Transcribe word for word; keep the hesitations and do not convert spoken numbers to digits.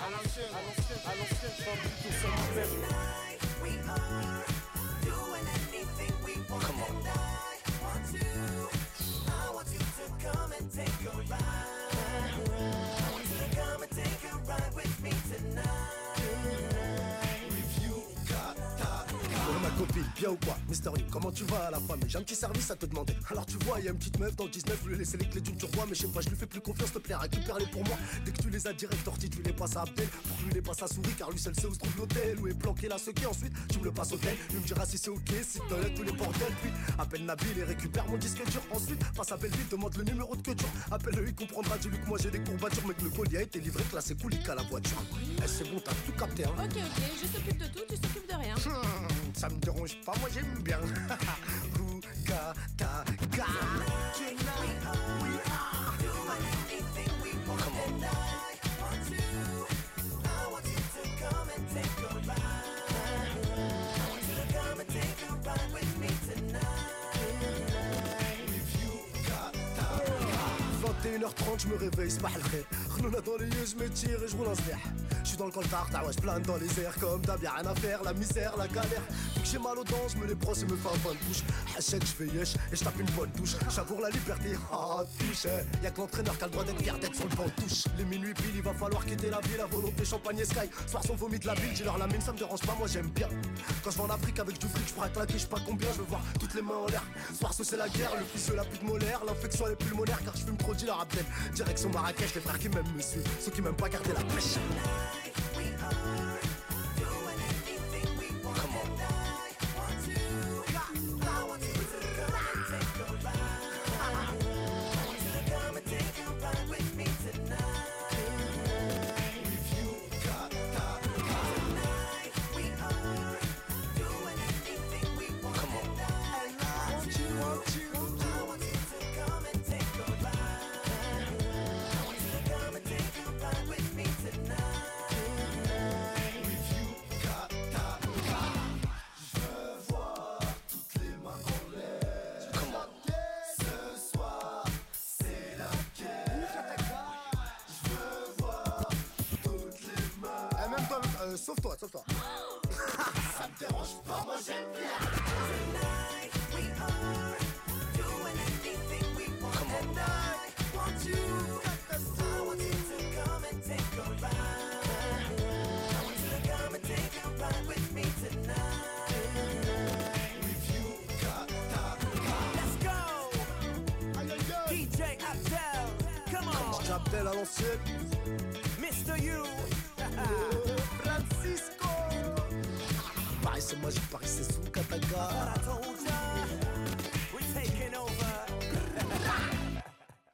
À l'ancienne, à l'ancienne, à l'ancienne, je parle plutôt ça mon père. We are doing anything we want. Come on. And I want to, I want you to come and take a ride. I want you to come and take a ride with me tonight. Oh ma copine, bien ou quoi? Mister You, comment tu vas à la famille? J'ai un petit service à te demander. Alors tu vois, y'a une petite meuf dans le dix-neuf, je lui ai laissé les clés d'une turquoise. Mais je sais pas, je lui fais plus confiance, s'il te plaît, récupère-les pour moi. Dès que tu les as direct tortis, tu les passes à Abdel. Pour que lui les passe à Souris, car lui seul sait où se trouve l'hôtel. Où est planqué la sequée, ensuite tu me le passes au tel. Lui me dira si c'est ok, si t'enlèves tous les bordels. Puis appelle Nabil et récupère mon disque dur. Ensuite, passe à Belleville, demande le numéro de que dur. Appelle-le, il comprendra, dis-lui que moi j'ai des courbatures. Mais que le colis a été livré, classé coulique à la voiture. Eh, c'est bon, t'as tout capté, hein. Ok, ok, je s'occupe de tout, tu s'occupes de rien. Hmm, ça me dérange pas, moi j'aime bien. Ouga, ta, ga. vingt et une heures trente, je me réveille, c'est pas le khir. Khnouna dans les yeux, je me tire et je roule un sler. Je suis dans le coltard, t'as ouais, je plane dans les airs. Comme d'hab, y'a rien à faire, la misère, la galère. Vu que j'ai mal aux dents, je me les brosse et me fais un bain de bouche. Hachek, je fais yesh et je tape une bonne douche. J'avoue la liberté, ah, touche. Y'a que l'entraîneur qui a le droit d'être fier d'être sur le banc de touche. Les minuit pile, il va falloir quitter la ville. La volonté champagne et sky. Soir son vomi de la ville, j'ai leur la mine, ça me dérange pas, moi j'aime bien. Quand je vais en Afrique avec du fric, je pourrais claquer, je sais pas combien, je veux voir toutes les mains en l'air. Soir ce c'est la guerre, le fils de la pute molaire. L'infection elle est pulmonaire car je fume trop de la Abdel. Direction Marrakech, les frères qui m'aiment me suivent. Ceux qui m'aiment pas garder la pêche. Euh, sauve-toi, sauve-toi. Ça me dérange pas, moi j'aime bien. Tonight we are doing anything we want. Come on. And I want you, I want you to come and take a ride. I want you to come and take a ride with me tonight. With you, let's go. D J Abdel, come on. D J Abdel à l'ancienne. Mister You. Francisco. Paris c'est magique, Paris c'est sous Kataga.